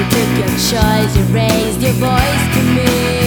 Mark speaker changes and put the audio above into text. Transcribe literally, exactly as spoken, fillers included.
Speaker 1: took your choice, you raised your voice to me.